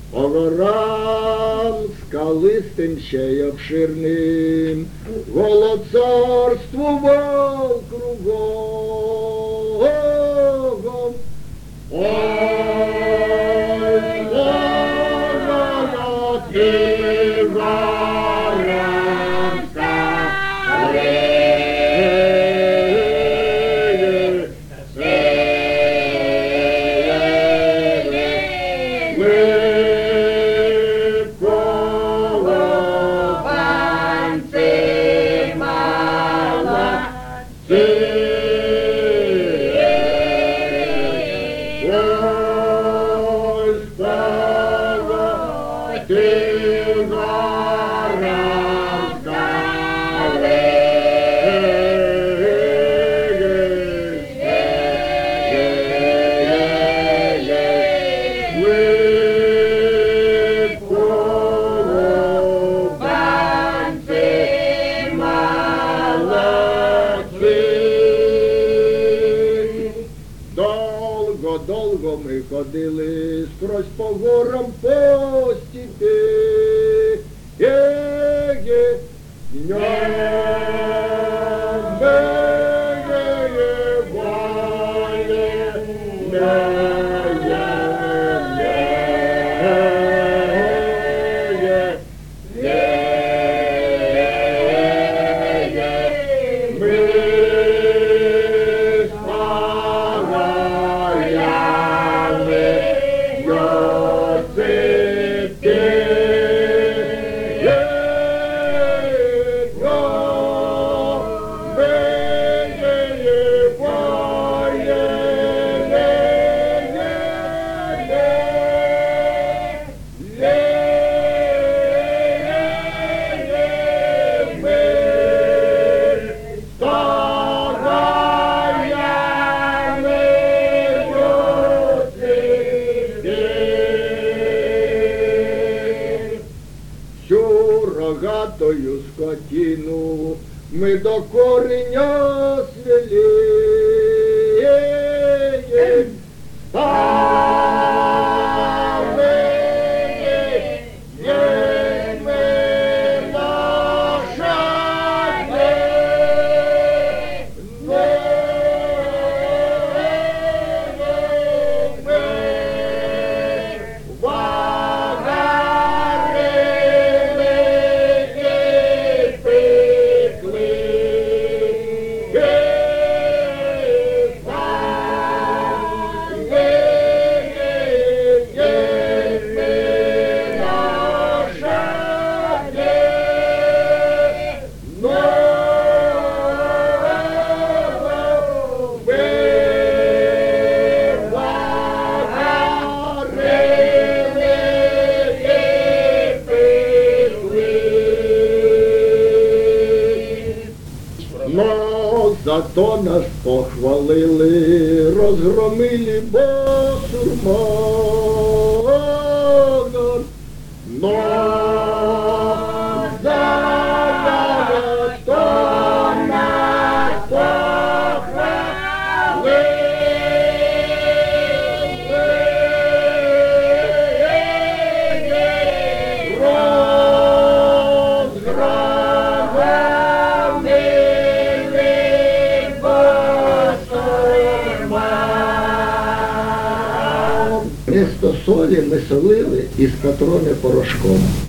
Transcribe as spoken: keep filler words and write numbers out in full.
По горам скалистим ще й обширним, голод царствував кругом. Ой, Бога, ти варанська лиє, липкого панці мала, ой, стала ти варанська липкого панці молодці. Довго-довго ми ходили скрозь по горам, по степи. Е-е, днем е-е, воле, е-е, е-е, ми рогатою скотину ми до кореня свели. Стали ми лошадьми, но зато нас похвалили, розгромили басурманов. Но за то нас вместо солі ми солили із патрони порошком.